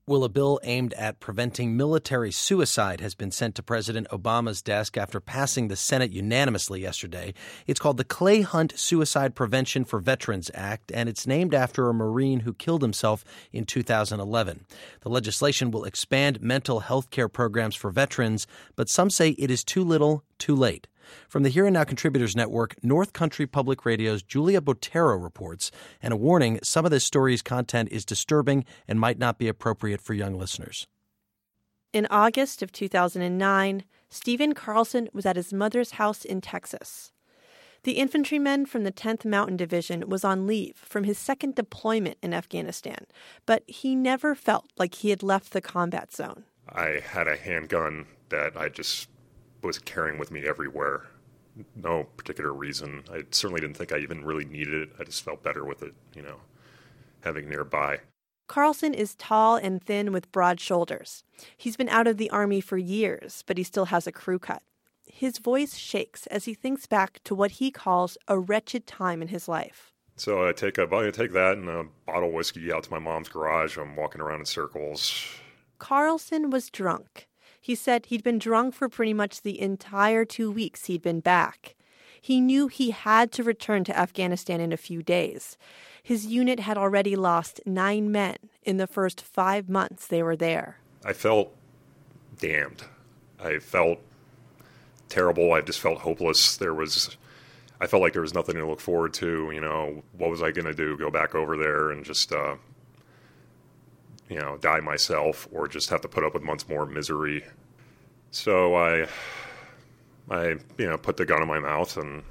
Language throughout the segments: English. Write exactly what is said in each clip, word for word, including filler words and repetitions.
Well, a bill aimed at preventing military suicide has been sent to President Obama's desk after passing the Senate unanimously yesterday. It's called the Clay Hunt Suicide Prevention for Veterans Act, and it's named after a Marine who killed himself in two thousand eleven. The legislation will expand mental health care programs for veterans, but some say it is too little, too late. From the Here and Now Contributors Network, North Country Public Radio's Julia Botero reports, and a warning, some of this story's content is disturbing and might not be appropriate for young listeners. In August of two thousand nine, Stephen Carlson was at his mother's house in Texas. The infantryman from the tenth Mountain Division was on leave from his second deployment in Afghanistan, but he never felt like he had left the combat zone. I had a handgun that I just was carrying with me everywhere. No particular reason. I certainly didn't think I even really needed it. I just felt better with it, you know, having nearby. Carlson is tall and thin with broad shoulders. He's been out of the Army for years, but he still has a crew cut. His voice shakes as he thinks back to what he calls a wretched time in his life. So I take a, I take that and a bottle of whiskey out to my mom's garage. I'm walking around in circles. Carlson was drunk. He said he'd been drunk for pretty much the entire two weeks he'd been back. He knew he had to return to Afghanistan in a few days. His unit had already lost nine men in the first five months they were there. I felt damned. I felt terrible. I just felt hopeless. There was, I felt like there was nothing to look forward to. You know, what was I going to do? Go back over there and just, uh, you know, die myself, or just have to put up with months more misery. So I, I, you know, put the gun in my mouth and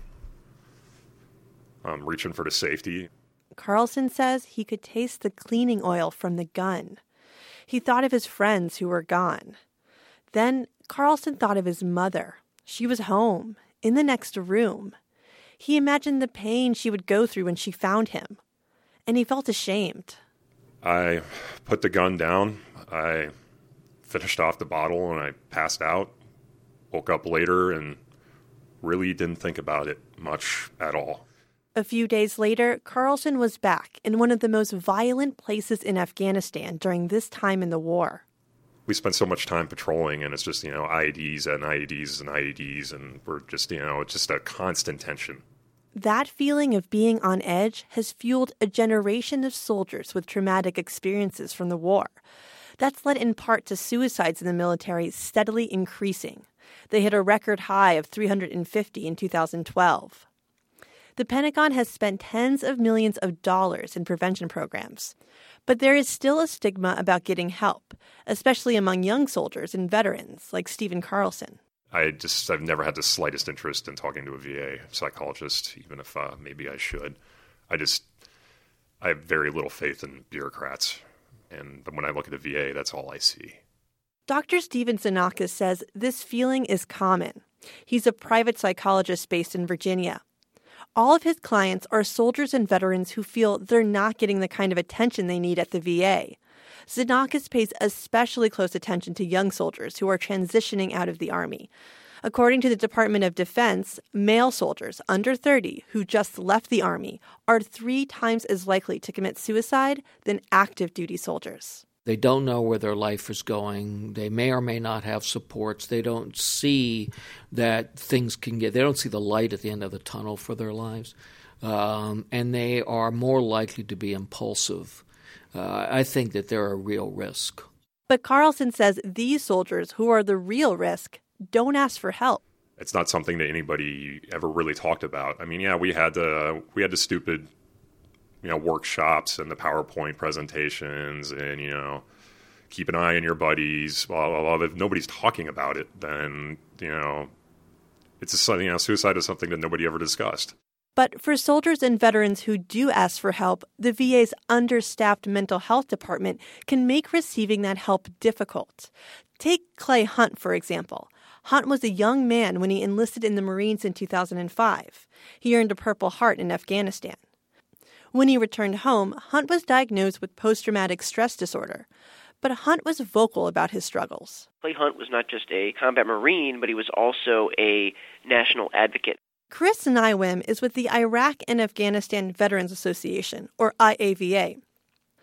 I'm reaching for the safety. Carlson says he could taste the cleaning oil from the gun. He thought of his friends who were gone. Then Carlson thought of his mother. She was home, in the next room. He imagined the pain she would go through when she found him. And he felt ashamed. I put the gun down, I finished off the bottle, and I passed out. Woke up later and really didn't think about it much at all. A few days later, Carlson was back in one of the most violent places in Afghanistan during this time in the war. We spent so much time patrolling, and it's just, you know, I E Ds and I E Ds and I E Ds, and we're just, you know, it's just a constant tension. That feeling of being on edge has fueled a generation of soldiers with traumatic experiences from the war. That's led in part to suicides in the military steadily increasing. They hit a record high of three hundred fifty in two thousand twelve. The Pentagon has spent tens of millions of dollars in prevention programs. But there is still a stigma about getting help, especially among young soldiers and veterans like Stephen Carlson. I just, I've never had the slightest interest in talking to a V A psychologist, even if uh, maybe I should. I just, I have very little faith in bureaucrats. And when I look at the V A, that's all I see. Doctor Steven Xenakis says this feeling is common. He's a private psychologist based in Virginia. All of his clients are soldiers and veterans who feel they're not getting the kind of attention they need at the V A. Xenakis pays especially close attention to young soldiers who are transitioning out of the Army. According to the Department of Defense, male soldiers under thirty who just left the Army are three times as likely to commit suicide than active duty soldiers. They don't know where their life is going. They may or may not have supports. They don't see that things can get – they don't see the light at the end of the tunnel for their lives. Um, and they are more likely to be impulsive. Uh, I think that they're a real risk. But Carlson says these soldiers who are the real risk don't ask for help. It's not something that anybody ever really talked about. I mean, yeah, we had the we had the stupid, you know, workshops and the PowerPoint presentations and, you know, keep an eye on your buddies. Blah, blah, blah. If nobody's talking about it, then, you know, it's a, you know, suicide is something that nobody ever discussed. But for soldiers and veterans who do ask for help, the V A's understaffed mental health department can make receiving that help difficult. Take Clay Hunt, for example. Hunt was a young man when he enlisted in the Marines in two thousand five. He earned a Purple Heart in Afghanistan. When he returned home, Hunt was diagnosed with post-traumatic stress disorder. But Hunt was vocal about his struggles. Clay Hunt was not just a combat Marine, but he was also a national advocate. Chris Nywim is with the Iraq and Afghanistan Veterans Association, or I A V A.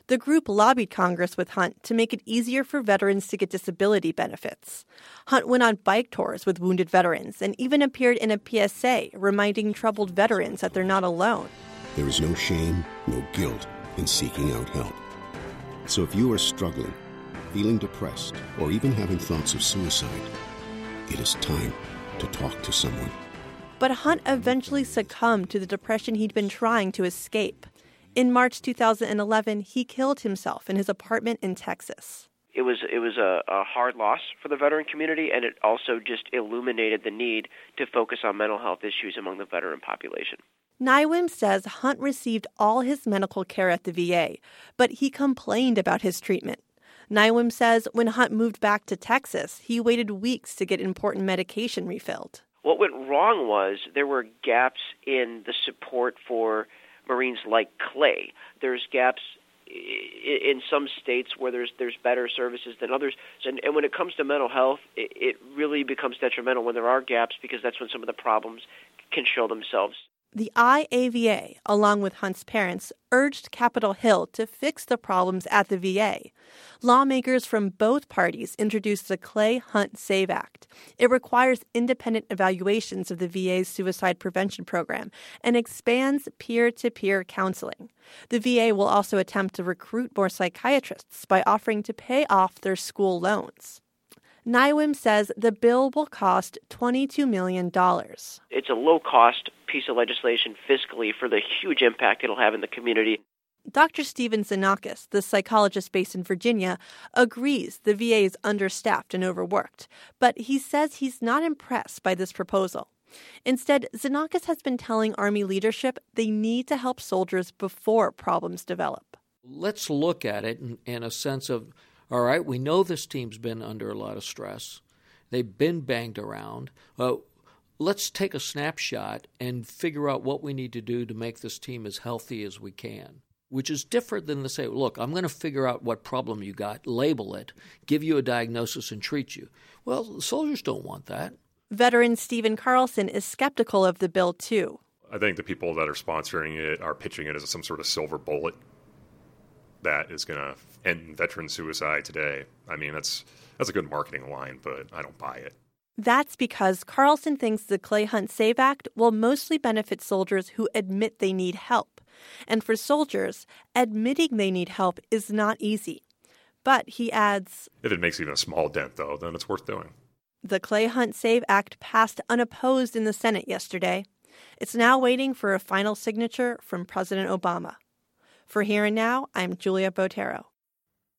The group lobbied Congress with Hunt to make it easier for veterans to get disability benefits. Hunt went on bike tours with wounded veterans and even appeared in a P S A reminding troubled veterans that they're not alone. There is no shame, no guilt in seeking out help. So if you are struggling, feeling depressed, or even having thoughts of suicide, it is time to talk to someone. But Hunt eventually succumbed to the depression he'd been trying to escape. In March two thousand eleven, he killed himself in his apartment in Texas. It was it was a, a hard loss for the veteran community, and it also just illuminated the need to focus on mental health issues among the veteran population. Nywim says Hunt received all his medical care at the V A, but he complained about his treatment. Nywim says when Hunt moved back to Texas, he waited weeks to get important medication refilled. What went wrong was there were gaps in the support for Marines like Clay. There's gaps in some states where there's there's better services than others. And, and when it comes to mental health, it, it really becomes detrimental when there are gaps, because that's when some of the problems can show themselves. The I A V A, along with Hunt's parents, urged Capitol Hill to fix the problems at the V A. Lawmakers from both parties introduced the Clay-Hunt SAVE Act. It requires independent evaluations of the V A's suicide prevention program and expands peer-to-peer counseling. The V A will also attempt to recruit more psychiatrists by offering to pay off their school loans. Nywim says the bill will cost twenty-two million dollars. It's a low-cost piece of legislation fiscally for the huge impact it'll have in the community. Doctor Steven Xenakis, the psychologist based in Virginia, agrees the V A is understaffed and overworked, but he says he's not impressed by this proposal. Instead, Xenakis has been telling Army leadership they need to help soldiers before problems develop. Let's look at it in, in a sense of, all right, we know this team's been under a lot of stress. They've been banged around. Uh, let's take a snapshot and figure out what we need to do to make this team as healthy as we can, which is different than to say, look, I'm going to figure out what problem you got, label it, give you a diagnosis, and treat you. Well, soldiers don't want that. Veteran Stephen Carlson is skeptical of the bill, too. I think the people that are sponsoring it are pitching it as some sort of silver bullet that is going to end veteran suicide today. I mean, that's that's a good marketing line, but I don't buy it. That's because Carlson thinks the Clay-Hunt SAVE Act will mostly benefit soldiers who admit they need help. And for soldiers, admitting they need help is not easy. But, he adds, if it makes even a small dent, though, then it's worth doing. The Clay-Hunt SAVE Act passed unopposed in the Senate yesterday. It's now waiting for a final signature from President Obama. For Here and Now, I'm Julia Botero.